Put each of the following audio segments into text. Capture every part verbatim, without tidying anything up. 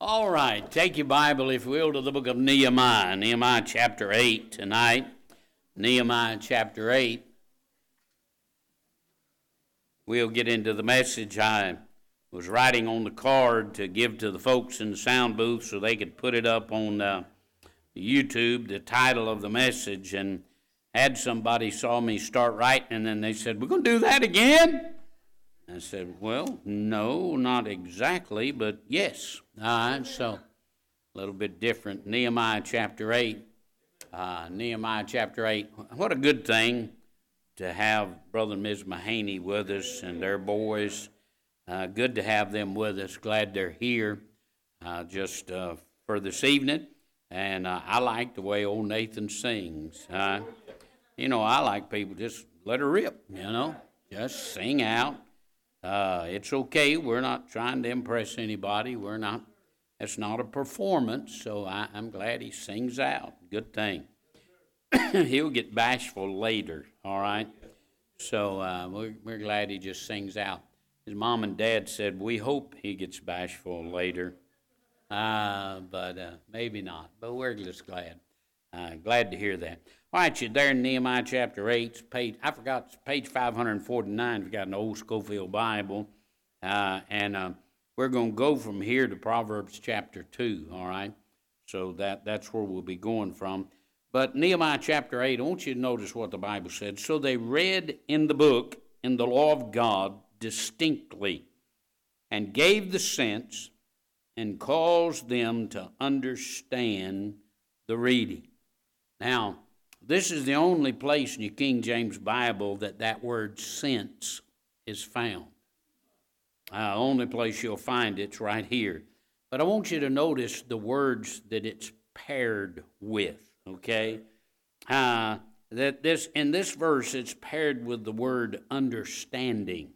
All right, take your Bible, if you will, to the book of Nehemiah, Nehemiah chapter eight tonight. Nehemiah chapter eight. We'll get into the message. I was writing on the card to give to the folks in the sound booth so they could put it up on uh, YouTube, the title of the message, and had somebody saw me start writing, and then they said, "We're going to do that again?" I said, well, no, not exactly, but yes. All right, so a little bit different. Nehemiah chapter eight. Uh, Nehemiah chapter eight. What a good thing to have Brother and Miz Mahaney with us and their boys. Uh, good to have them with us. Glad they're here uh, just uh, for this evening. And uh, I like the way old Nathan sings. Uh, you know, I like people just let her rip, you know, just sing out. Uh, it's okay. We're not trying to impress anybody. We're not. It's not a performance. So I, I'm glad he sings out. Good thing. He'll get bashful later. All right. So uh, we're, we're glad he just sings out. His mom and dad said we hope he gets bashful later, uh, but uh, maybe not. But we're just glad. Uh, glad to hear that. All right, you're there in Nehemiah chapter eight. Page, I forgot, it's page five forty-nine if you got an old Schofield Bible. Uh, and uh, we're going to go from here to Proverbs chapter two, all right? So that, that's where we'll be going from. But Nehemiah chapter eight, I want you to notice what the Bible said. So they read in the book, in the law of God, distinctly, and gave the sense, and caused them to understand the reading. Now, this is the only place in your King James Bible that that word sense is found. Uh, only place you'll find it's right here. But I want you to notice the words that it's paired with, okay? Uh, that this in this verse, it's paired with the word understanding.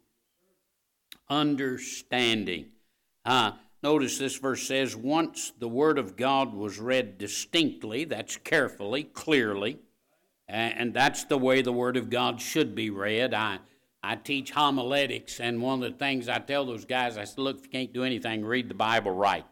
Understanding. Uh, notice this verse says, once the word of God was read distinctly, that's carefully, clearly, and that's the way the Word of God should be read. I, I teach homiletics, and one of the things I tell those guys, I said, look, if you can't do anything, read the Bible right.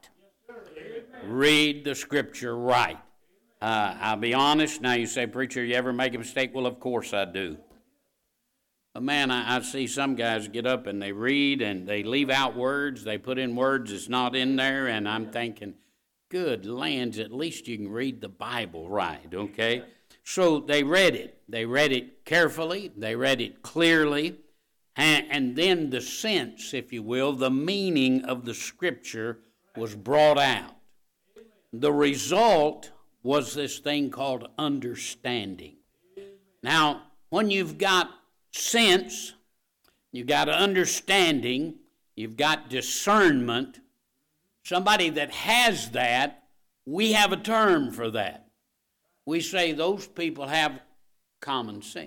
Read the Scripture right. Uh, I'll be honest. Now you say, preacher, you ever make a mistake? Well, of course I do. But man, I, I see some guys get up and they read and they leave out words. They put in words that's not in there, and I'm thinking, good lands, at least you can read the Bible right, okay? So they read it. They read it carefully. They read it clearly. And, and then the sense, if you will, the meaning of the Scripture was brought out. The result was this thing called understanding. Now, when you've got sense, you've got understanding, you've got discernment, somebody that has that, we have a term for that. We say those people have common sense.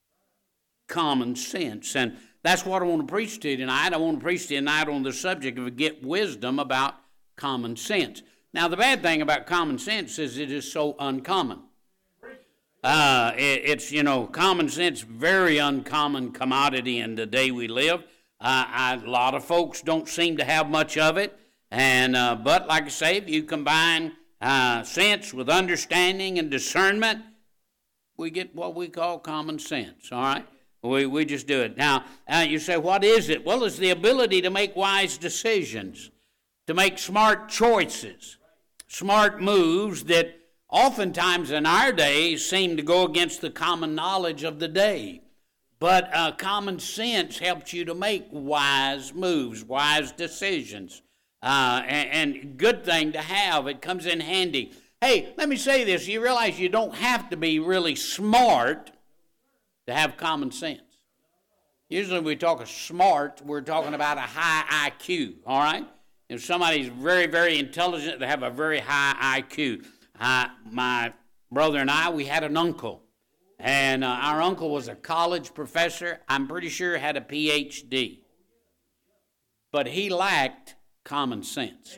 Common sense. And that's what I want to preach to you tonight. I want to preach to you tonight on the subject of get wisdom about common sense. Now, the bad thing about common sense is it is so uncommon. Uh, it, it's, you know, common sense, very uncommon commodity in the day we live. Uh, I, a lot of folks don't seem to have much of it. And uh, but, like I say, if you combine Uh, sense with understanding and discernment, we get what we call common sense, all right? We we just do it. Now, uh, you say, what is it? Well, it's the ability to make wise decisions, to make smart choices, smart moves that oftentimes in our day seem to go against the common knowledge of the day. But uh, common sense helps you to make wise moves, wise decisions. Uh, and, and good thing to have. It comes in handy. Hey, let me say this. You realize you don't have to be really smart to have common sense. Usually when we talk of smart, we're talking about a high I Q, all right? If somebody's very, very intelligent, they have a very high I Q. Uh, my brother and I, we had an uncle. And uh, our uncle was a college professor. I'm pretty sure had a P H D. But he lacked common sense.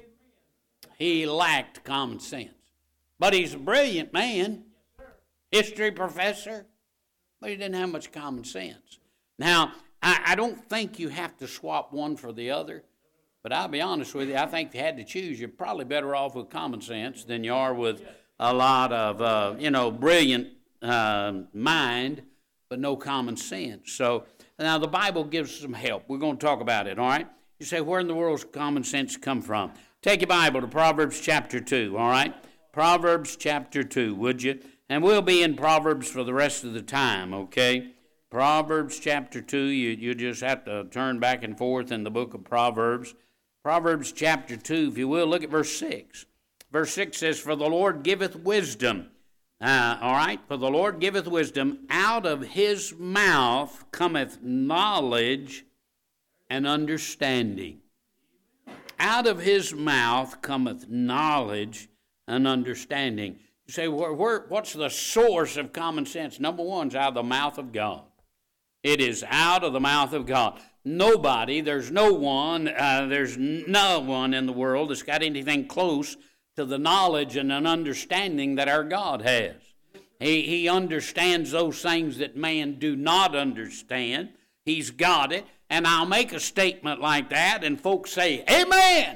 He lacked common sense. But he's a brilliant man, history professor, but he didn't have much common sense. Now, I, I don't think you have to swap one for the other, But I'll be honest with you, I think if you had to choose, you're probably better off with common sense than you are with a lot of, uh, you know, brilliant uh, mind, but no common sense. So now the Bible gives some help. We're going to talk about it, all right? You say, where in the world does common sense come from? Take your Bible to Proverbs chapter two, all right? Proverbs chapter two, would you? And we'll be in Proverbs for the rest of the time, okay? Proverbs chapter two, you, you just have to turn back and forth in the book of Proverbs. Proverbs chapter two, if you will, look at verse six. Verse six says, for the Lord giveth wisdom. Uh, all right, for the Lord giveth wisdom. Out of his mouth cometh knowledge and understanding. Out of his mouth cometh knowledge and understanding. You say, where, where, what's the source of common sense? Number one is out of the mouth of God. It is out of the mouth of God. Nobody, there's no one, uh, there's no one in the world that's got anything close to the knowledge and an understanding that our God has. He, he understands those things that man do not understand. He's got it. And I'll make a statement like that, and folks say, amen.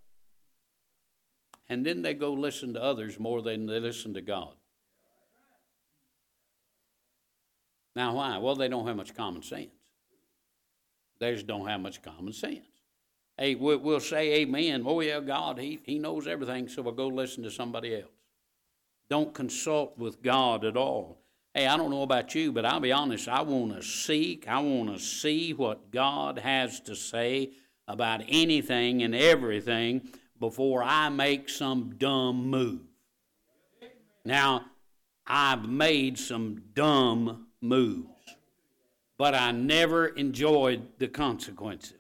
And then they go listen to others more than they listen to God. Now, why? Well, they don't have much common sense. They just don't have much common sense. Hey, we'll say amen. Oh, yeah, God, he, he knows everything, so we'll go listen to somebody else. Don't consult with God at all. Hey, I don't know about you, but I'll be honest, I want to seek, I want to see what God has to say about anything and everything before I make some dumb move. Now, I've made some dumb moves, but I never enjoyed the consequences.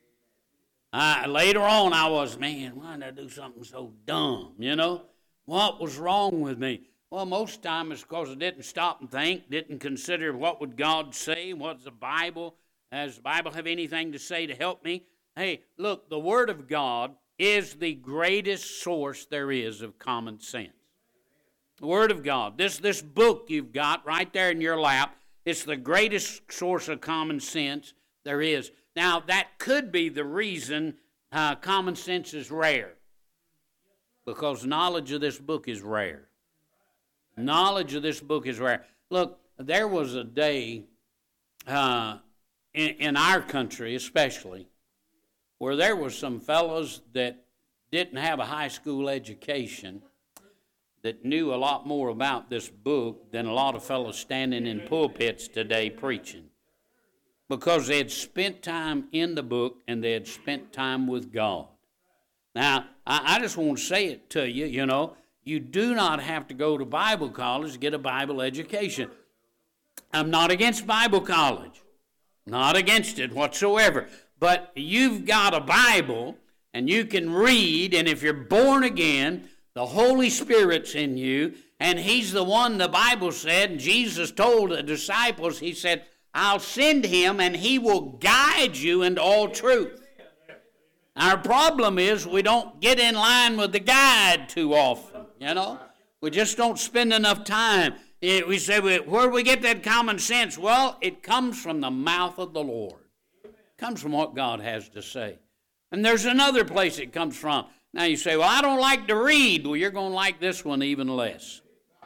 I, later on, I was, man, why did I do something so dumb, you know? What was wrong with me? Well, most of the time it's because I didn't stop and think, didn't consider what would God say, what's the Bible, does the Bible have anything to say to help me? Hey, look, the Word of God is the greatest source there is of common sense. The Word of God, this, this book you've got right there in your lap, it's the greatest source of common sense there is. Now, that could be the reason uh, common sense is rare, because knowledge of this book is rare. Knowledge of this book is rare. Look, there was a day uh, in, in our country especially where there was some fellows that didn't have a high school education that knew a lot more about this book than a lot of fellows standing in pulpits today preaching, because they had spent time in the book and they had spent time with God. Now, I, I just want to say it to you, you know, you do not have to go to Bible college to get a Bible education. I'm not against Bible college, not against it whatsoever, but you've got a Bible and you can read, and if you're born again, the Holy Spirit's in you, and He's the one the Bible said, and Jesus told the disciples, He said, I'll send Him and He will guide you into all truth. Our problem is we don't get in line with the guide too often, you know. We just don't spend enough time. We say, where do we get that common sense? Well, it comes from the mouth of the Lord. It comes from what God has to say. And there's another place it comes from. Now you say, well, I don't like to read. Well, you're going to like this one even less.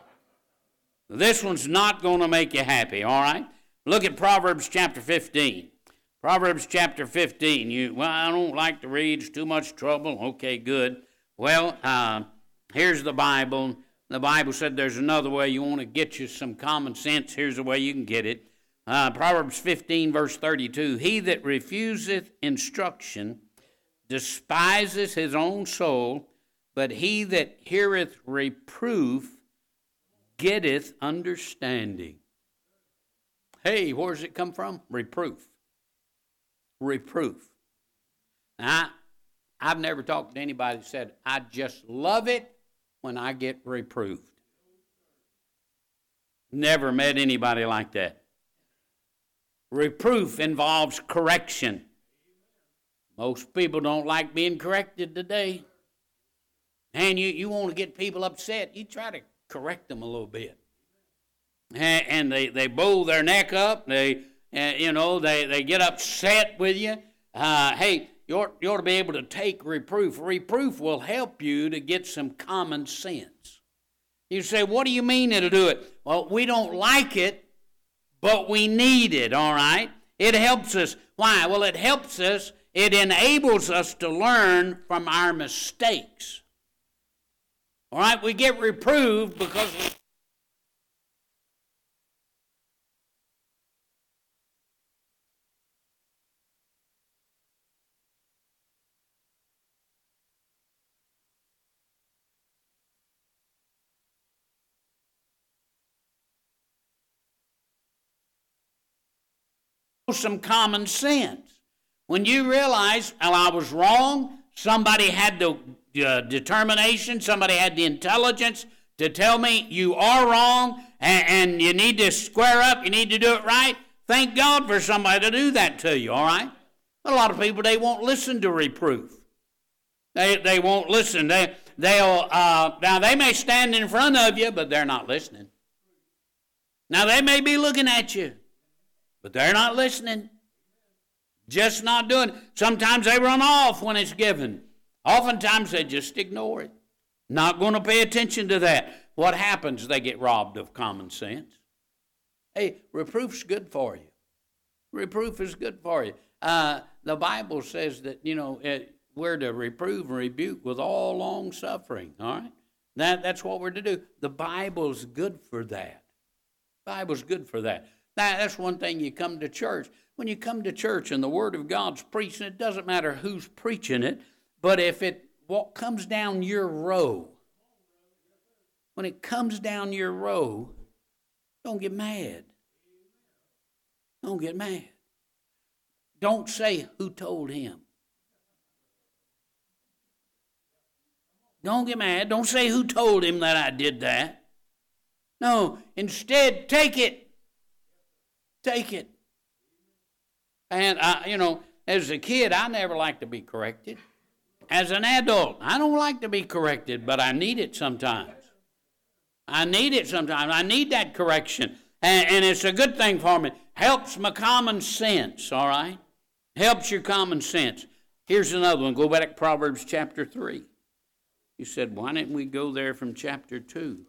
This one's not going to make you happy, all right? Look at Proverbs chapter fifteen. Proverbs chapter fifteen. You, well, I don't like to read. It's too much trouble. Okay, good. Well, uh, here's the Bible. The Bible said there's another way. You want to get you some common sense. Here's the way you can get it. Uh, Proverbs fifteen, verse thirty-two. He that refuseth instruction despiseth his own soul, but he that heareth reproof getteth understanding. Hey, where does it come from? Reproof. Reproof. Now, I, I've never talked to anybody that said, I just love it when I get reproved. Never met anybody like that. Reproof involves correction. Most people don't like being corrected today. And you, you want to get people upset, you try to correct them a little bit. And, and they, they bow their neck up, they, uh, you know, they, they get upset with you. Uh, hey, you ought, you ought to be able to take reproof. Reproof will help you to get some common sense. You say, what do you mean it'll do it? Well, we don't like it, but we need it, all right? It helps us. Why? Well, it helps us. It enables us to learn from our mistakes. All right? We get reproved because we some common sense. When you realize, well, I was wrong, somebody had the uh, determination, somebody had the intelligence to tell me you are wrong and, and you need to square up, you need to do it right. Thank God for somebody to do that to you, all right? But a lot of people, they won't listen to reproof. They they won't listen. They, they'll, uh, now they may stand in front of you, but they're not listening. Now they may be looking at you, but they're not listening. Just not doing it. Sometimes they run off when it's given. Oftentimes they just ignore it. Not going to pay attention to that. What happens? They get robbed of common sense. Hey, reproof's good for you. Reproof is good for you. Uh, the Bible says that, you know, it, we're to reprove and rebuke with all long suffering. All right? That, that's what we're to do. The Bible's good for that. The Bible's good for that. Now, that's one thing you come to church. When you come to church and the Word of God's preaching, it doesn't matter who's preaching it, but if it what comes down your row, when it comes down your row, don't get mad. Don't get mad. Don't say who told him. Don't get mad. Don't say who told him that I did that. No, instead, take it. Take it. And, I, you know, as a kid, I never liked to be corrected. As an adult, I don't like to be corrected, but I need it sometimes. I need it sometimes. I need that correction. And, and it's a good thing for me. Helps my common sense, all right? Helps your common sense. Here's another one. Go back to Proverbs chapter three. You said, why didn't we go there from chapter two?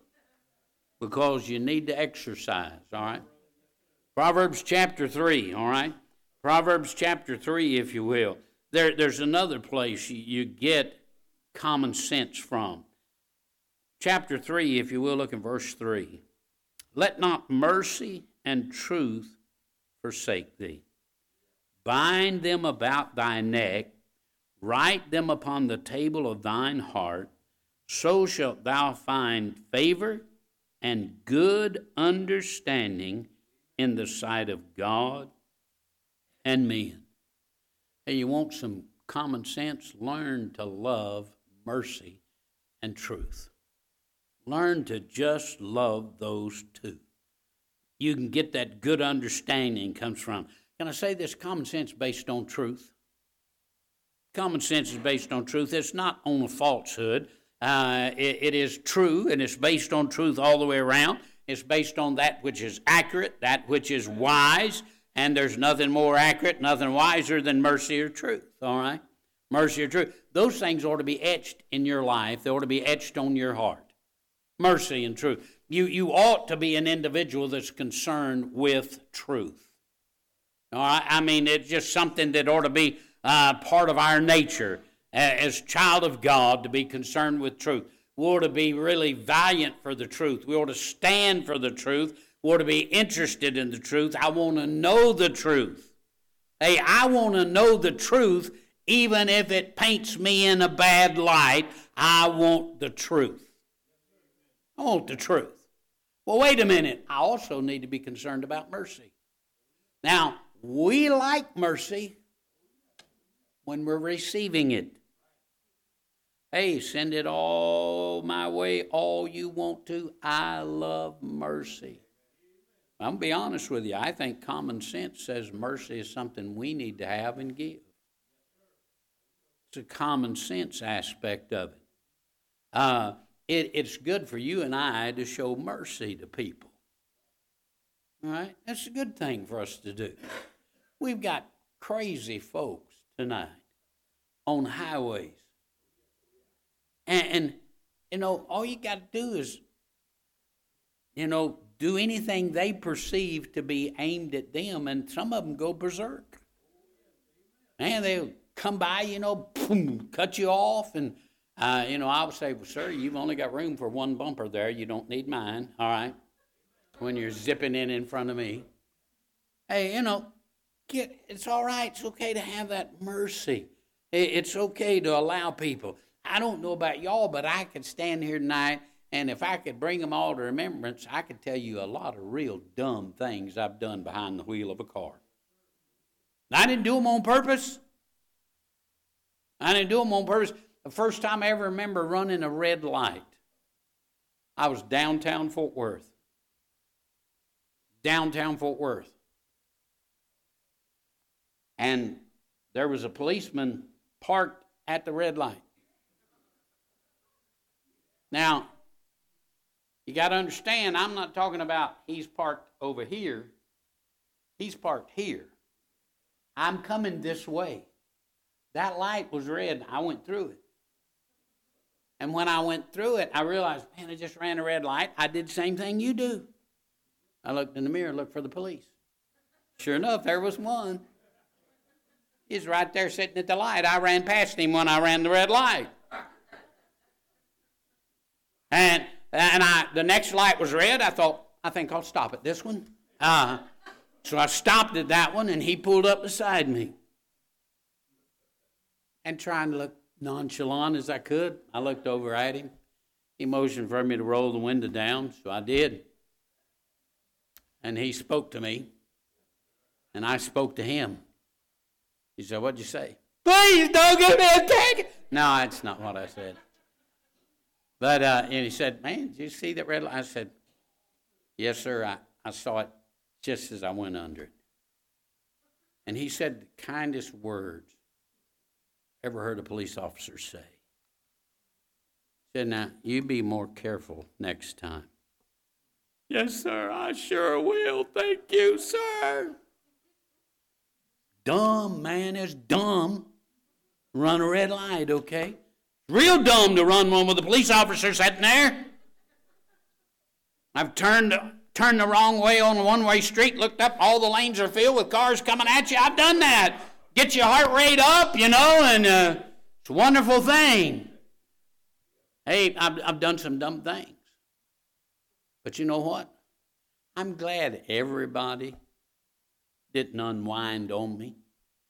Because you need to exercise, all right? Proverbs chapter three, all right? Proverbs chapter three, if you will. There, there's another place you, you get common sense from. Chapter three, if you will, look in verse three. Let not mercy and truth forsake thee. Bind them about thy neck, write them upon the table of thine heart, so shalt thou find favor and good understanding in the sight of God and men. Hey, you want some common sense? Learn to love mercy and truth. Learn to just love those two. You can get that good understanding comes from. Can I say this? Common sense based on truth. Common sense is based on truth. It's not on a falsehood. Uh, it, it is true, and it's based on truth all the way around. It's based on that which is accurate, that which is wise, and there's nothing more accurate, nothing wiser than mercy or truth, all right? Mercy or truth. Those things ought to be etched in your life. They ought to be etched on your heart. Mercy and truth. You, you ought to be an individual that's concerned with truth. All right? I mean, it's just something that ought to be uh, part of our nature as child of God, to be concerned with truth. We ought to be really valiant for the truth. We ought to stand for the truth. We ought to be interested in the truth. I want to know the truth. Hey, I want to know the truth even if it paints me in a bad light. I want the truth. I want the truth. Well, wait a minute. I also need to be concerned about mercy. Now, we like mercy when we're receiving it. Hey, send it all my way, all you want to. I love mercy. I'm going to be honest with you. I think common sense says mercy is something we need to have and give. It's a common sense aspect of it. Uh, it. It's good for you and I to show mercy to people. All right? That's a good thing for us to do. We've got crazy folks tonight. on highways. And, and you know, all you got to do is, you know, do anything they perceive to be aimed at them, and some of them go berserk. And they'll come by, you know, boom, cut you off, and, uh, you know, I would say, well, sir, you've only got room for one bumper there. You don't need mine, all right, when you're zipping in in front of me. Hey, you know, get, it's all right. It's okay to have that mercy. It's okay to allow people. I don't know about y'all, but I could stand here tonight, and if I could bring them all to remembrance, I could tell you a lot of real dumb things I've done behind the wheel of a car. I didn't do them on purpose. I didn't do them on purpose. The first time I ever remember running a red light, I was downtown Fort Worth. Downtown Fort Worth. And there was a policeman parked at the red light. Now, you got to understand, I'm not talking about he's parked over here. He's parked here. I'm coming this way. That light was red. I went through it. And when I went through it, I realized, man, I just ran a red light. I did the same thing you do. I looked in the mirror, looked for the police. Sure enough, there was one. He's right there sitting at the light. I ran past him when I ran the red light. And and I the next light was red. I thought, I think I'll stop at this one. Uh, so I stopped at that one, and he pulled up beside me. And trying to look nonchalant as I could, I looked over at him. He motioned for me to roll the window down, so I did. And he spoke to me, and I spoke to him. He said, what'd you say? Please don't give me a ticket. No, that's not what I said. But uh, and he said, man, did you see that red light? I said, yes, sir, I, I saw it just as I went under it. And he said the kindest words ever heard a police officer say. He said, now, you be more careful next time. Yes, sir, I sure will. Thank you, sir. Dumb, man, is dumb. Run a red light, okay? Real dumb to run one with a police officer sitting there. I've turned turned the wrong way on a one-way street, looked up, all the lanes are filled with cars coming at you. I've done that. Get your heart rate up, you know, and uh, it's a wonderful thing. Hey, I've, I've done some dumb things. But you know what? I'm glad everybody didn't unwind on me.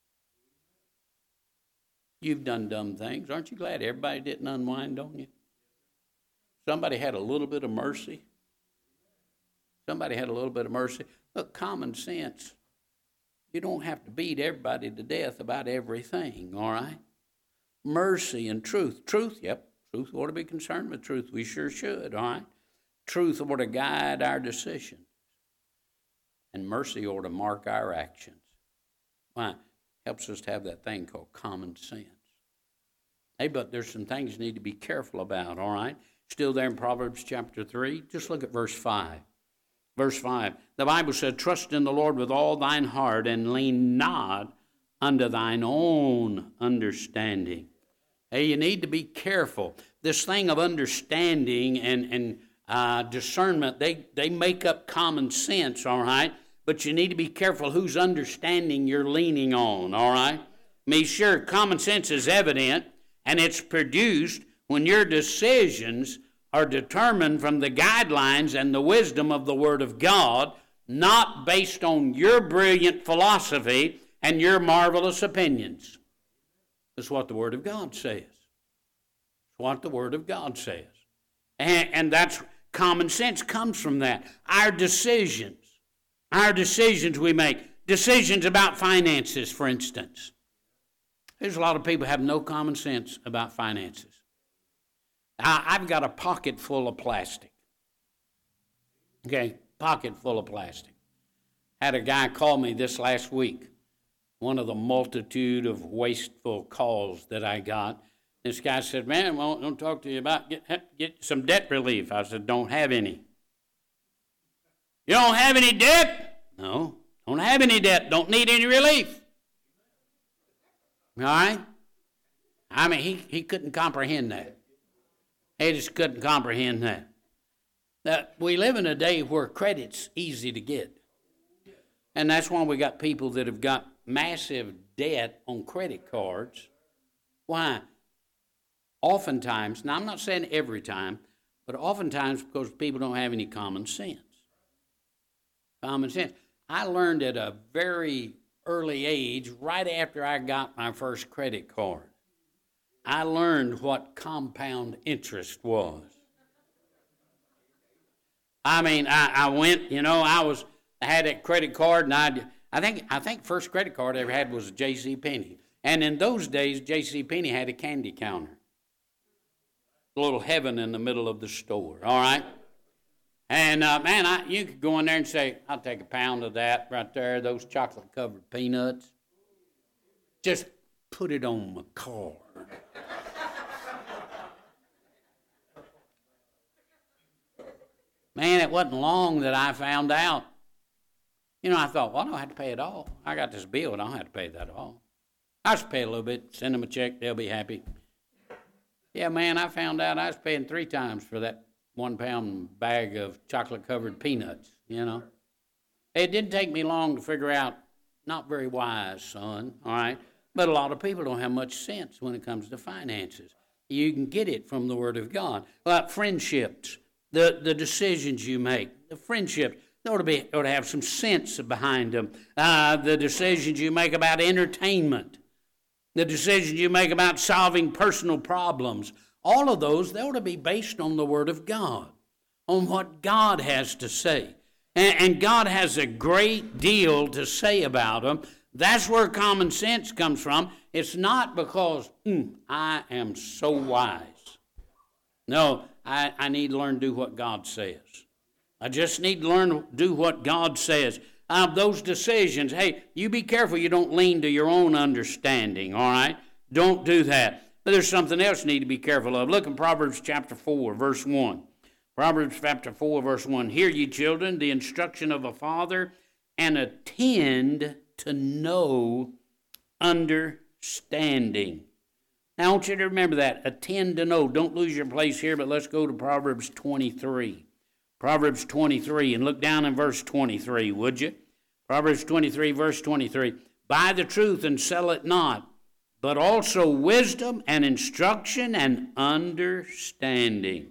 You've done dumb things. Aren't you glad everybody didn't unwind on you? Somebody had a little bit of mercy. Somebody had a little bit of mercy. Look, common sense. You don't have to beat everybody to death about everything, all right? Mercy and truth. Truth, yep. Truth ought to be concerned with truth. We sure should, all right? Truth ought to guide our decisions. And mercy ought to mark our actions. Why? Helps us to have that thing called common sense. Hey, but there's some things you need to be careful about, all right? Still there in Proverbs chapter three. Just look at verse five. Verse five. The Bible said, trust in the Lord with all thine heart and lean not unto thine own understanding. Hey, you need to be careful. This thing of understanding and, and uh, discernment, they, they make up common sense, all right? But you need to be careful whose understanding you're leaning on, all right? I mean, sure, common sense is evident, and it's produced when your decisions are determined from the guidelines and the wisdom of the Word of God, not based on your brilliant philosophy and your marvelous opinions. That's what the Word of God says. It's what the Word of God says. And, and that's common sense comes from that. Our decisions. Our decisions we make, decisions about finances, for instance. There's a lot of people who have no common sense about finances. I, I've got a pocket full of plastic. Okay, pocket full of plastic. Had a guy call me this last week, one of the multitude of wasteful calls that I got. This guy said, man, I want to talk to you about get, get some debt relief. I said, don't have any. You don't have any debt? No, don't have any debt. Don't need any relief. All right? I mean, he, he couldn't comprehend that. He just couldn't comprehend that. That we live in a day where credit's easy to get. And that's why we got people that have got massive debt on credit cards. Why? Oftentimes, now I'm not saying every time, but oftentimes because people don't have any common sense. Common sense. I learned at a very early age, right after I got my first credit card, I learned what compound interest was. I mean, I, I went, you know, I was, I had that credit card, and I, I think, I think first credit card I ever had was a J C Penney. And in those days, J C Penney had a candy counter. A little heaven in the middle of the store, all right? And, uh, man, I, you could go in there and say, I'll take a pound of that right there, those chocolate-covered peanuts. Just put it on my card. Man, it wasn't long that I found out. You know, I thought, well, I don't have to pay it all. I got this bill, and I don't have to pay that all. I just pay a little bit, send them a check, they'll be happy. Yeah, man, I found out I was paying three times for that one-pound bag of chocolate-covered peanuts, you know. It didn't take me long to figure out, not very wise, son, all right? But a lot of people don't have much sense when it comes to finances. You can get it from the Word of God. Like friendships, the, the decisions you make, the friendships, they ought to, be, ought to have some sense behind them. Uh, the decisions you make about entertainment, the decisions you make about solving personal problems, all of those, they ought to be based on the Word of God, on what God has to say. And, and God has a great deal to say about them. That's where common sense comes from. It's not because, hmm, I am so wise. No, I, I need to learn to do what God says. I just need to learn to do what God says. Uh, those decisions, hey, you be careful you don't lean to your own understanding, all right? Don't do that. But there's something else you need to be careful of. Look in Proverbs chapter four, verse one. Proverbs chapter four, verse one. Hear ye, children, the instruction of a father, and attend to know understanding. Now, I want you to remember that. Attend to know. Don't lose your place here, but let's go to Proverbs twenty-three. Proverbs twenty-three, and look down in verse twenty-three, would you? Proverbs twenty-three, verse twenty-three. Buy the truth and sell it not, but also wisdom and instruction and understanding.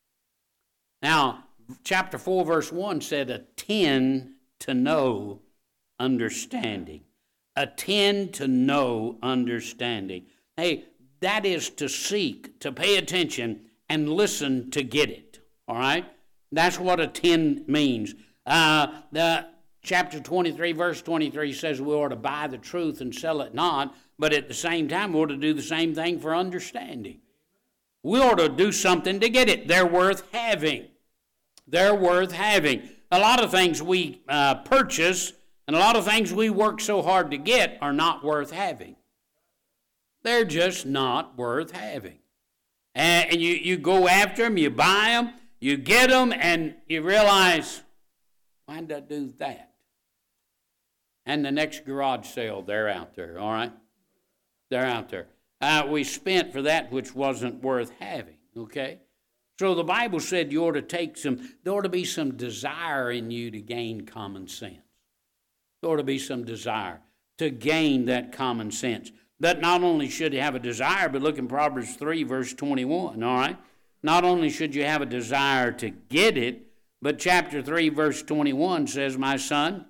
Now, chapter four, verse one said, attend to know understanding. Attend to know understanding. Hey, that is to seek, to pay attention, and listen to get it. All right? That's what attend means. Uh, the chapter twenty-three, verse twenty-three says we ought to buy the truth and sell it not, but at the same time we ought to do the same thing for understanding. We ought to do something to get it. They're worth having. They're worth having. A lot of things we uh, purchase and a lot of things we work so hard to get are not worth having. They're just not worth having. And, and you, you go after them, you buy them, you get them, and you realize, why did I do that? And the next garage sale, they're out there, all right? They're out there. Uh, we spent for that which wasn't worth having, okay? So the Bible said you ought to take some, there ought to be some desire in you to gain common sense. There ought to be some desire to gain that common sense. That not only should you have a desire, but look in Proverbs three, verse twenty-one, all right? Not only should you have a desire to get it, but chapter three, verse twenty-one says, my son,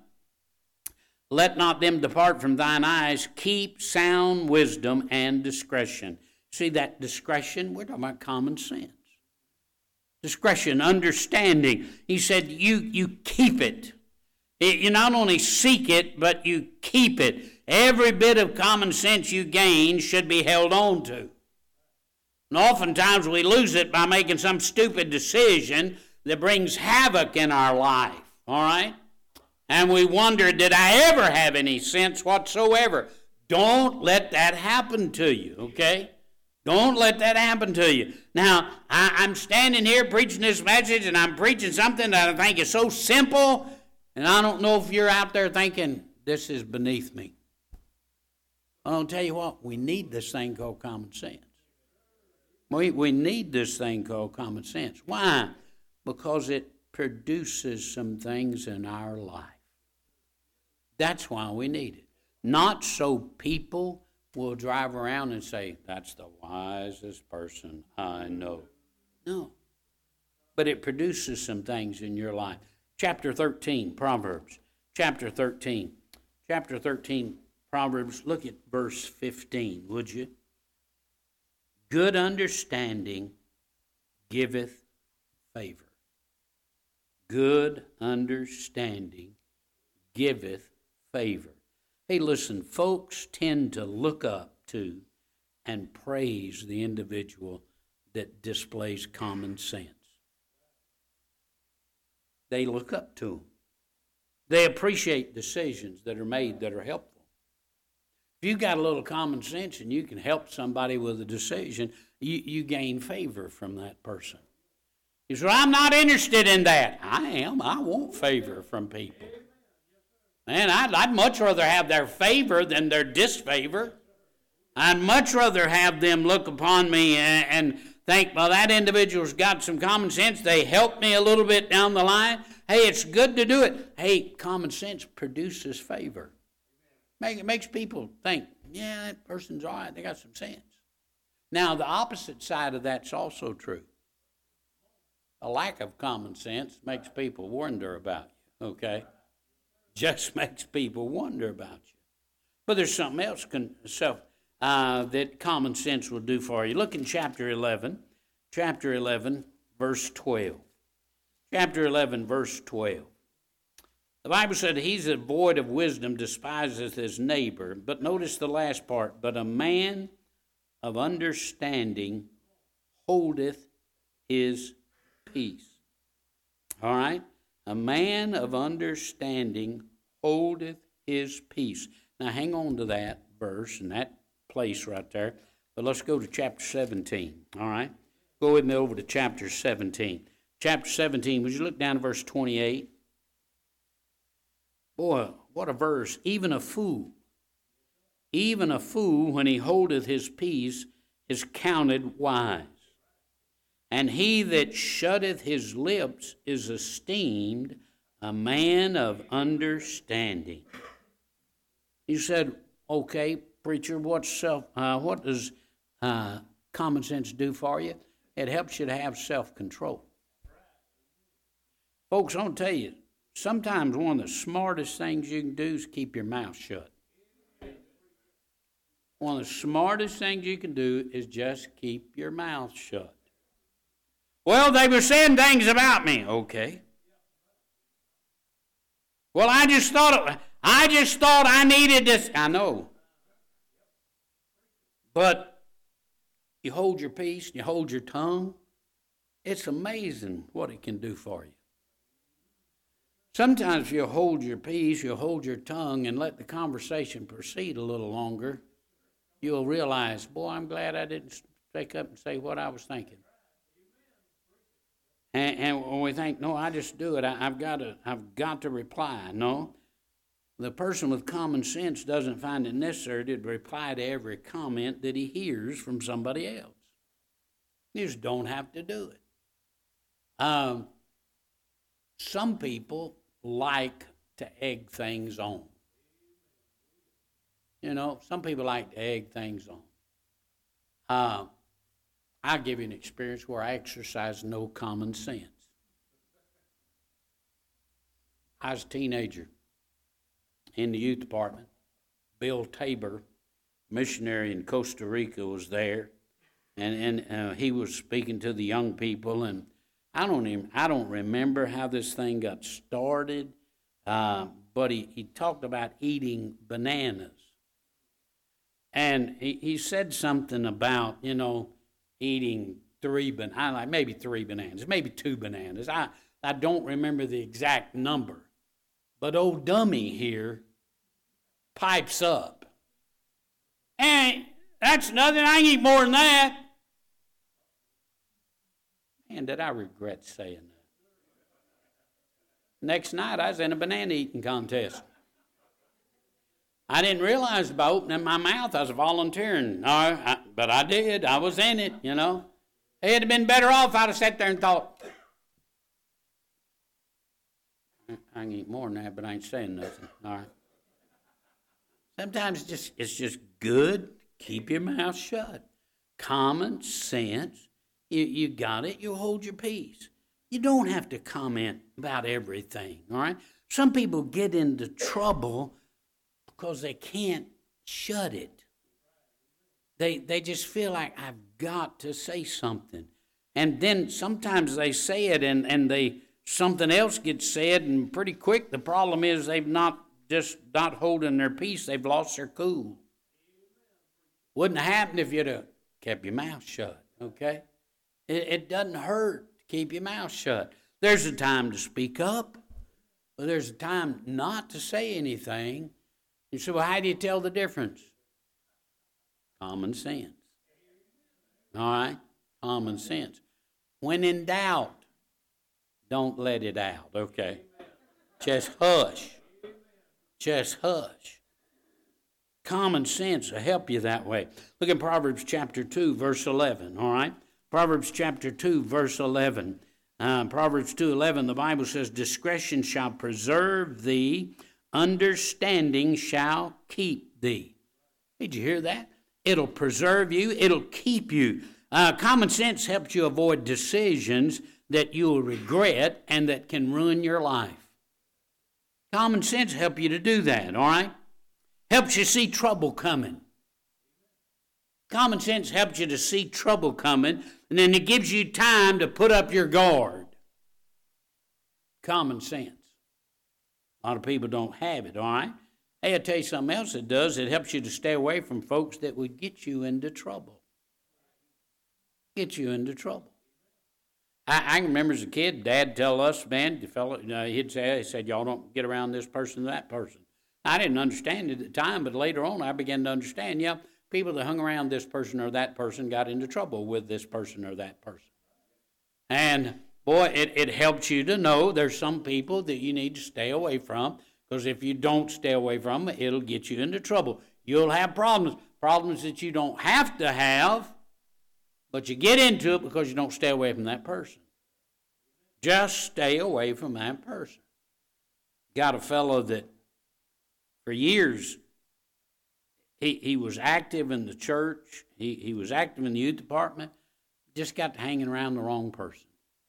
let not them depart from thine eyes, keep sound wisdom and discretion. See that discretion? We're talking about common sense. Discretion, understanding. He said, you, you keep it. it. You not only seek it, but you keep it. Every bit of common sense you gain should be held on to. And oftentimes we lose it by making some stupid decision that brings havoc in our life, all right? And we wonder, did I ever have any sense whatsoever? Don't let that happen to you, okay? Don't let that happen to you. Now, I, I'm standing here preaching this message, and I'm preaching something that I think is so simple, and I don't know if you're out there thinking, this is beneath me. I'll tell you what, we need this thing called common sense. We, we need this thing called common sense. Why? Because it produces some things in our life. That's why we need it. Not so people will drive around and say, that's the wisest person I know. No. But it produces some things in your life. Chapter thirteen, Proverbs. Chapter thirteen. Chapter thirteen, Proverbs. Look at verse fifteen, would you? Good understanding giveth favor. Good understanding giveth favor. Hey, listen, folks tend to look up to and praise the individual that displays common sense. They look up to them. They appreciate decisions that are made that are helpful. If you've got a little common sense and you can help somebody with a decision, you, you gain favor from that person. You say, well, I'm not interested in that. I am. I want favor from people. Man, I'd, I'd much rather have their favor than their disfavor. I'd much rather have them look upon me and, and think, well, that individual's got some common sense. They helped me a little bit down the line. Hey, it's good to do it. Hey, common sense produces favor. Make, it makes people think, yeah, that person's all right. They got some sense. Now, the opposite side of that's also true. A lack of common sense makes people wonder about you, okay? Just makes people wonder about you. But there's something else con- self, uh, that common sense will do for you. Look in chapter eleven. Chapter eleven, verse twelve. Chapter eleven, verse twelve. The Bible said, he's that void of wisdom despiseth his neighbor. But notice the last part. But a man of understanding holdeth his peace. All right? A man of understanding holdeth his peace. Now hang on to that verse and that place right there. But let's go to chapter seventeen. All right? Go with me over to chapter seventeen. Chapter seventeen, would you look down to verse twenty-eight? Boy, what a verse. Even a fool, even a fool, when he holdeth his peace, is counted wise. And he that shutteth his lips is esteemed a man of understanding. You said, okay, preacher, what's self, uh, what does uh, common sense do for you? It helps you to have self-control. Folks, I'll tell you, sometimes one of the smartest things you can do is keep your mouth shut. One of the smartest things you can do is just keep your mouth shut. Well, they were saying things about me. Okay. Well, I just thought I just thought I needed this. I know. But you hold your peace, you hold your tongue. It's amazing what it can do for you. Sometimes if you hold your peace, you hold your tongue and let the conversation proceed a little longer, you'll realize, boy, I'm glad I didn't speak up and say what I was thinking. And, and when we think, no, I just do it. I, I've got to, I've got to reply. No, the person with common sense doesn't find it necessary to reply to every comment that he hears from somebody else. You just don't have to do it. Um, some people like to egg things on. You know, some people like to egg things on. Uh, I'll give you an experience where I exercised no common sense. I was a teenager in the youth department. Bill Tabor, missionary in Costa Rica, was there, and and uh, he was speaking to the young people. And I don't even I don't remember how this thing got started, uh, but he, he talked about eating bananas, and he, he said something about, you know, eating three bananas, like maybe three bananas, maybe two bananas. I, I don't remember the exact number. But old dummy here pipes up. And that's nothing, I can eat more than that. Man, did I regret saying that. Next night I was in a banana eating contest. I didn't realize by opening my mouth I was volunteering. No, I, but I did. I was in it, you know. It'd have been better off if I'd have sat there and thought, I can eat more than that, but I ain't saying nothing. All right. Sometimes it's just, it's just good. Keep your mouth shut. Common sense. You, you got it. You hold your peace. You don't have to comment about everything, all right? Some people get into trouble because they can't shut it. They, they just feel like, I've got to say something. And then sometimes they say it and, and they something else gets said, and pretty quick the problem is they've not just not holding their peace, they've lost their cool. Wouldn't have happened if you'd have kept your mouth shut, okay? It, it doesn't hurt to keep your mouth shut. There's a time to speak up, but there's a time not to say anything. You say, well, how do you tell the difference? Common sense. All right? Common sense. When in doubt, don't let it out, okay? Just hush. Just hush. Common sense will help you that way. Look at Proverbs chapter two, verse eleven, all right? Proverbs chapter two, verse eleven. Uh, Proverbs two eleven, the Bible says, discretion shall preserve thee, understanding shall keep thee. Did you hear that? It'll preserve you. It'll keep you. Uh, common sense helps you avoid decisions that you'll regret and that can ruin your life. Common sense helps you to do that, all right? Helps you see trouble coming. Common sense helps you to see trouble coming, and then it gives you time to put up your guard. Common sense. A lot of people don't have it, all right? Hey, I'll tell you something else it does. It helps you to stay away from folks that would get you into trouble. Get you into trouble. I, I remember as a kid, Dad tell us, man, the fellow, uh, he'd say, he said, y'all don't get around this person or that person. I didn't understand it at the time, but later on I began to understand, yeah, people that hung around this person or that person got into trouble with this person or that person. And, boy, it, it helps you to know there's some people that you need to stay away from, because if you don't stay away from them, it'll get you into trouble. You'll have problems, problems that you don't have to have, but you get into it because you don't stay away from that person. Just stay away from that person. Got a fellow that for years, he, he was active in the church. He, he was active in the youth department. Just got to hanging around the wrong person.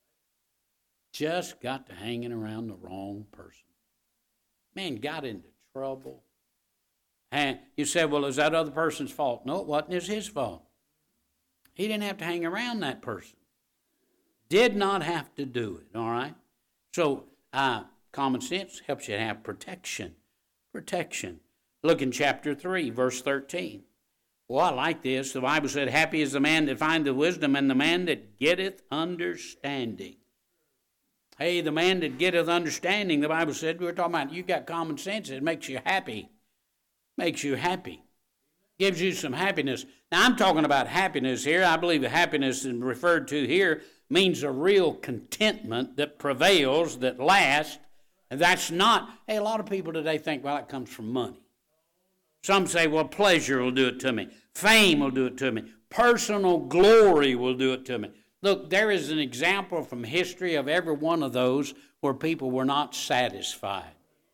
Just got to hanging around the wrong person. Man, got into trouble. And you said, well, is that other person's fault? No, it wasn't. It was his fault. He didn't have to hang around that person. Did not have to do it, all right? So uh, common sense helps you have protection. Protection. Look in chapter three, verse thirteen. Well, I like this. The Bible said, happy is the man that findeth wisdom, and the man that getteth understanding. Hey, the man that getteth understanding, the Bible said, we were talking about, you got common sense. It makes you happy. Makes you happy. Gives you some happiness. Now, I'm talking about happiness here. I believe the happiness referred to here means a real contentment that prevails, that lasts. And that's not, hey, a lot of people today think, well, it comes from money. Some say, well, pleasure will do it to me. Fame will do it to me. Personal glory will do it to me. Look, there is an example from history of every one of those where people were not satisfied.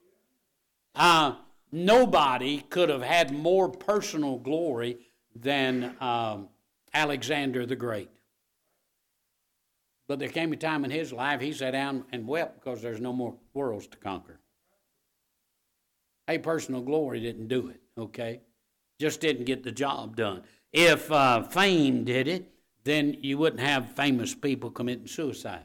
Uh, nobody could have had more personal glory than um, Alexander the Great. But there came a time in his life he sat down and wept because there's no more worlds to conquer. Hey, personal glory didn't do it, okay? Just didn't get the job done. If uh, fame did it, then you wouldn't have famous people committing suicide.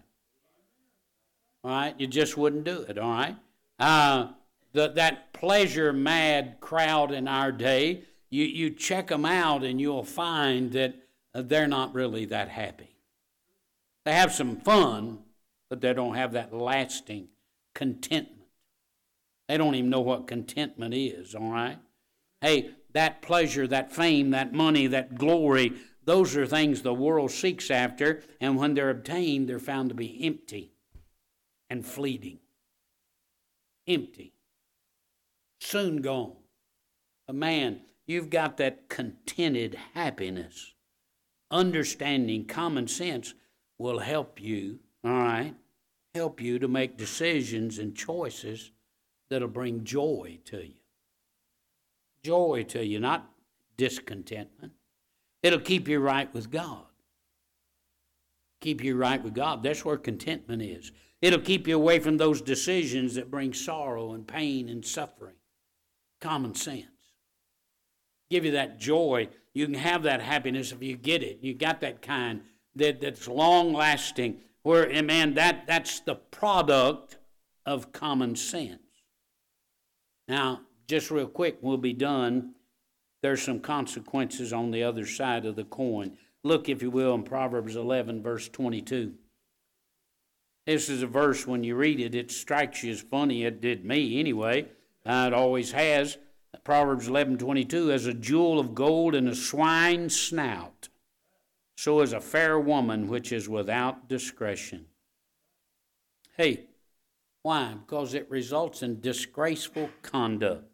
All right? You just wouldn't do it, all right? Uh, the, that pleasure-mad crowd in our day, you, you check them out and you'll find that uh, they're not really that happy. They have some fun, but they don't have that lasting contentment. They don't even know what contentment is, all right? Hey, that pleasure, that fame, that money, that glory, those are things the world seeks after, and when they're obtained, they're found to be empty and fleeting. Empty. Soon gone. But man, you've got that contented happiness. Understanding, common sense will help you, all right, help you to make decisions and choices that'll bring joy to you. Joy to you, not discontentment. It'll keep you right with God. Keep you right with God. That's where contentment is. It'll keep you away from those decisions that bring sorrow and pain and suffering. Common sense. Give you that joy. You can have that happiness if you get it. You got that kind that, that's long-lasting. Where, and man, that, that's the product of common sense. Now, just real quick, we'll be done. There's some consequences on the other side of the coin. Look, if you will, in Proverbs eleven, verse twenty-two. This is a verse, when you read it, it strikes you as funny. It did me anyway. Uh, it always has. Proverbs eleven twenty-two, as a jewel of gold in a swine's snout, so is a fair woman which is without discretion. Hey, why? Because it results in disgraceful conduct.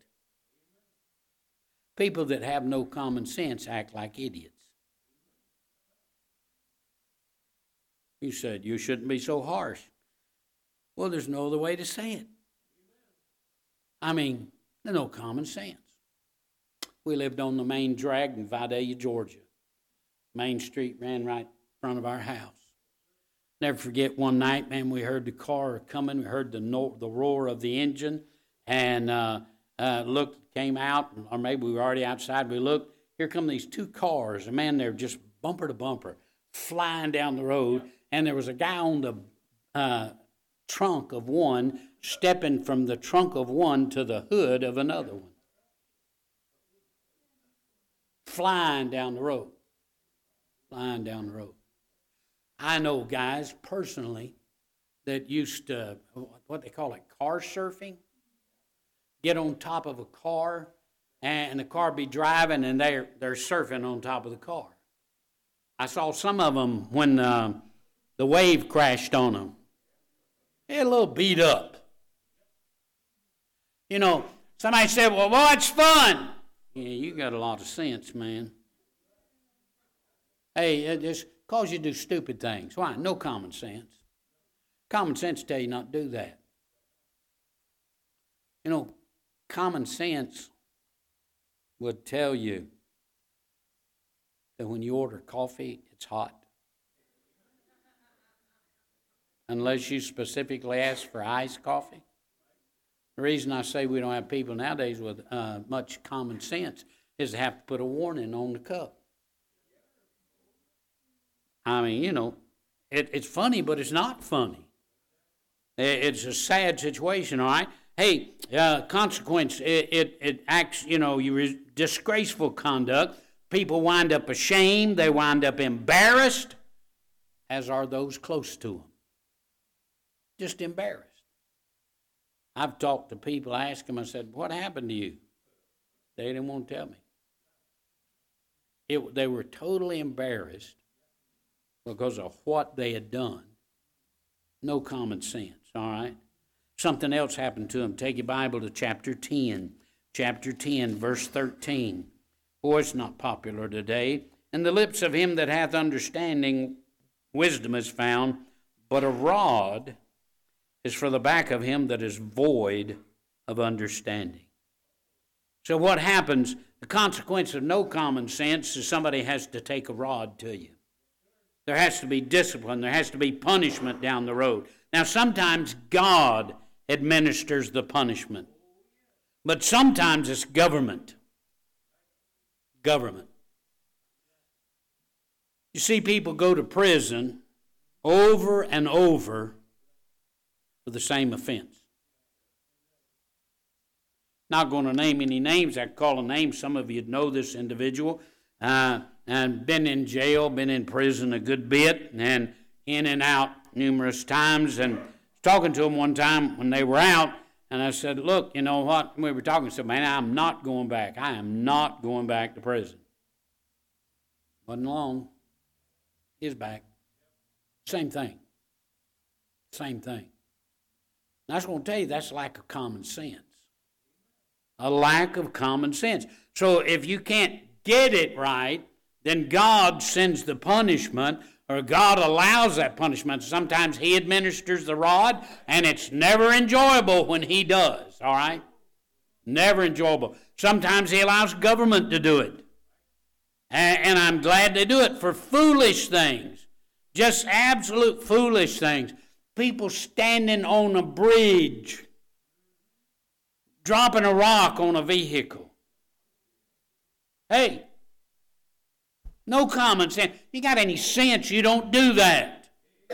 People that have no common sense act like idiots. You said you shouldn't be so harsh. Well, there's no other way to say it. I mean, there's no common sense. We lived on the main drag in Vidalia, Georgia. Main Street ran right in front of our house. Never forget one night, man, we heard the car coming. We heard the no- the roar of the engine, and uh, uh, looked, came out, or maybe we were already outside. We looked. Here come these two cars, and man, they're just bumper to bumper, flying down the road. And there was a guy on the uh, trunk of one, stepping from the trunk of one to the hood of another one, flying down the road, flying down the road. I know guys personally that used to, what they call it, car surfing, get on top of a car, and the car be driving, and they're, they're surfing on top of the car. I saw some of them when uh, the wave crashed on them. They had a little beat up. You know, somebody said, well, boy, it's fun. Yeah, you got a lot of sense, man. Hey, it just cause you do stupid things. Why? No common sense. Common sense tell you not to do that. You know, common sense would tell you that when you order coffee, it's hot. Unless you specifically ask for iced coffee. The reason I say we don't have people nowadays with uh, much common sense is to have to put a warning on the cup. I mean, you know, it, it's funny, but it's not funny. It, it's a sad situation, all right? Hey, uh, consequence, it, it, it acts, you know, you re- disgraceful conduct. People wind up ashamed. They wind up embarrassed, as are those close to them. Just embarrassed. I've talked to people, I asked them, I said, what happened to you? They didn't want to tell me. It, they were totally embarrassed because of what they had done. No common sense, all right? Something else happened to them. Take your Bible to chapter ten. Chapter ten, verse thirteen. Boy, it's not popular today. In the lips of him that hath understanding, wisdom is found, but a rod is for the back of him that is void of understanding. So what happens, the consequence of no common sense is somebody has to take a rod to you. There has to be discipline. There has to be punishment down the road. Now, sometimes God administers the punishment, but sometimes it's government. Government. You see people go to prison over and over for the same offense. Not going to name any names. I could call a name. Some of you know this individual. Uh, and been in jail, been in prison a good bit, and in and out numerous times. And talking to him one time when they were out, and I said, look, you know what? We were talking, I said, man, I'm not going back. I am not going back to prison. Wasn't long. He's back. Same thing. Same thing. And I was going to tell you, that's lack of common sense. A lack of common sense. So if you can't get it right, then God sends the punishment, or God allows that punishment. Sometimes He administers the rod, and it's never enjoyable when He does, all right? Never enjoyable. Sometimes He allows government to do it. And, and I'm glad they do it for foolish things. Just absolute foolish things. People standing on a bridge, dropping a rock on a vehicle. Hey, no common sense. You got any sense, you don't do that.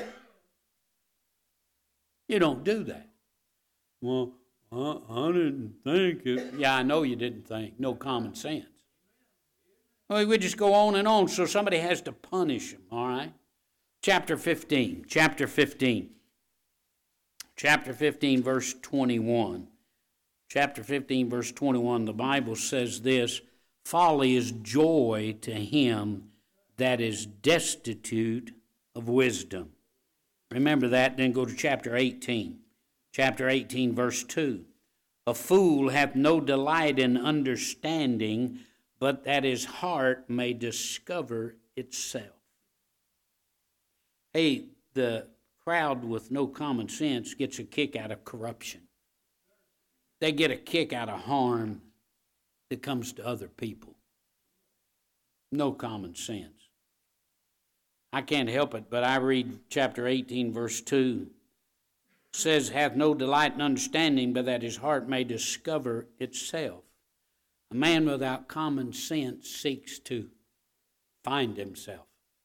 You don't do that. Well, I, I didn't think it. Yeah, I know you didn't think. No common sense. Well, we just go on and on, so somebody has to punish them, all right? Chapter fifteen. Chapter fifteen. Chapter fifteen, verse twenty-one. Chapter fifteen, verse twenty-one, the Bible says this: folly is joy to him that is destitute of wisdom. Remember that, then go to chapter eighteen. Chapter eighteen, verse two. A fool hath no delight in understanding, but that his heart may discover itself. Hey, the crowd with no common sense gets a kick out of corruption. They get a kick out of harm that comes to other people. No common sense. I can't help it, but I read chapter eighteen, verse two. It says, hath no delight in understanding, but that his heart may discover itself. A man without common sense seeks to find himself.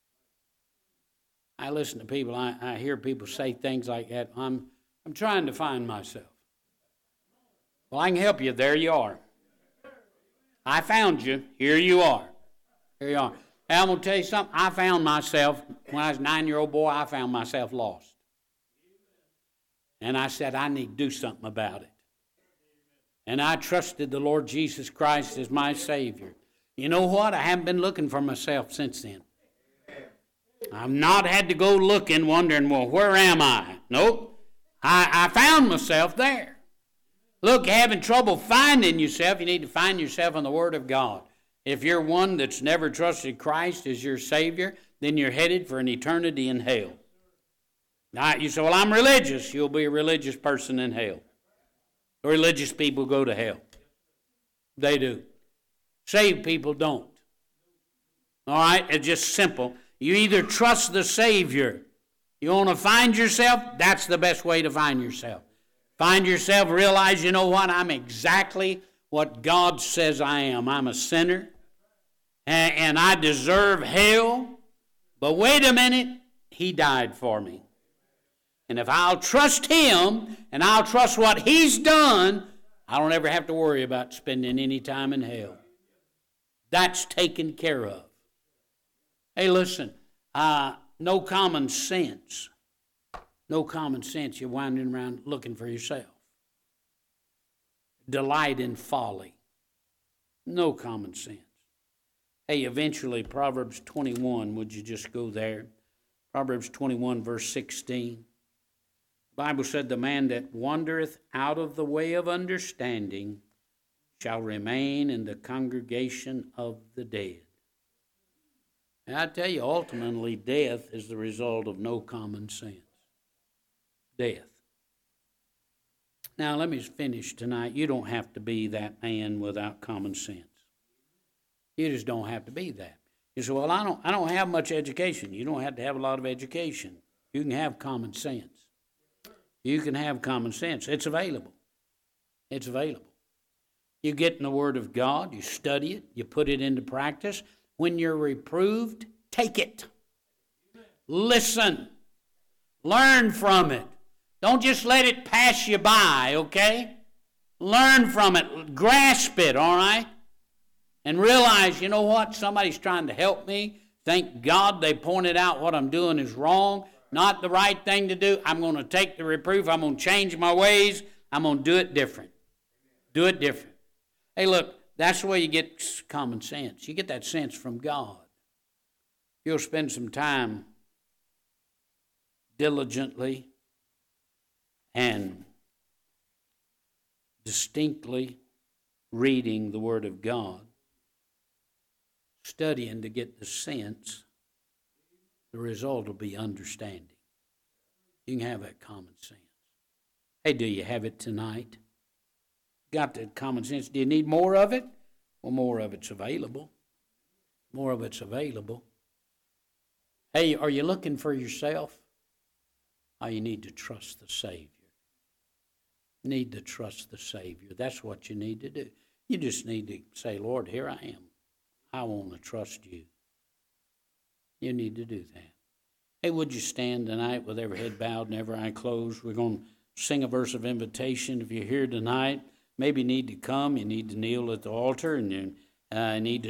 I listen to people, I, I hear people say things like that. I'm, I'm trying to find myself. Well, I can help you. There you are. I found you. Here you are. Here you are. And I'm going to tell you something. I found myself, when I was a nine-year-old boy, I found myself lost. And I said, I need to do something about it. And I trusted the Lord Jesus Christ as my Savior. You know what? I haven't been looking for myself since then. I've not had to go looking, wondering, well, where am I? Nope. I, I found myself there. Look, having trouble finding yourself, you need to find yourself in the Word of God. If you're one that's never trusted Christ as your Savior, then you're headed for an eternity in hell. Now, you say, well, I'm religious. You'll be a religious person in hell. Religious people go to hell. They do. Saved people don't. All right? It's just simple. You either trust the Savior. You want to find yourself? That's the best way to find yourself. Find yourself, realize, you know what? I'm exactly what God says I am. I'm a sinner, and, and I deserve hell. But wait a minute, He died for me. And if I'll trust Him, and I'll trust what He's done, I don't ever have to worry about spending any time in hell. That's taken care of. Hey, listen, uh, no common sense. No common sense. You're winding around looking for yourself. Delight in folly. No common sense. Hey, eventually, Proverbs twenty-one, would you just go there? Proverbs twenty-one, verse sixteen. The Bible said, the man that wandereth out of the way of understanding shall remain in the congregation of the dead. And I tell you, ultimately, death is the result of no common sense. Death. Now, let me finish tonight. You don't have to be that man without common sense. You just don't have to be that. You say, well, I don't, I don't have much education. You don't have to have a lot of education. You can have common sense. You can have common sense. It's available. It's available. You get in the Word of God, you study it, you put it into practice. When you're reproved, take it. Listen. Learn from it. Don't just let it pass you by, okay? Learn from it. Grasp it, all right? And realize, you know what? Somebody's trying to help me. Thank God they pointed out what I'm doing is wrong, not the right thing to do. I'm going to take the reproof. I'm going to change my ways. I'm going to do it different. Do it different. Hey, look, that's the way you get common sense. You get that sense from God. You'll spend some time diligently and distinctly reading the Word of God, studying to get the sense, the result will be understanding. You can have that common sense. Hey, do you have it tonight? Got that common sense? Do you need more of it? Well, more of it's available. More of it's available. Hey, are you looking for yourself? Oh, you need to trust the Savior. Need to trust the Savior. That's what you need to do. You just need to say, Lord, here I am. I want to trust you. You need to do that. Hey, would you stand tonight with every head bowed and every eye closed? We're going to sing a verse of invitation. If you're here tonight, maybe you need to come, you need to kneel at the altar, and you uh, need to